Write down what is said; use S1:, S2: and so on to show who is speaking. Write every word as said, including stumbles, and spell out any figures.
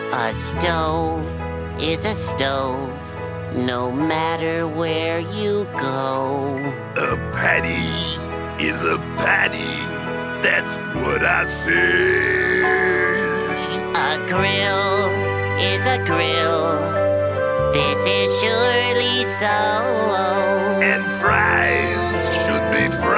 S1: A stove is a stove, no matter where you go.
S2: A patty is a patty, that's what I say.
S1: A grill is a grill, this is surely so.
S2: And fries should be fries.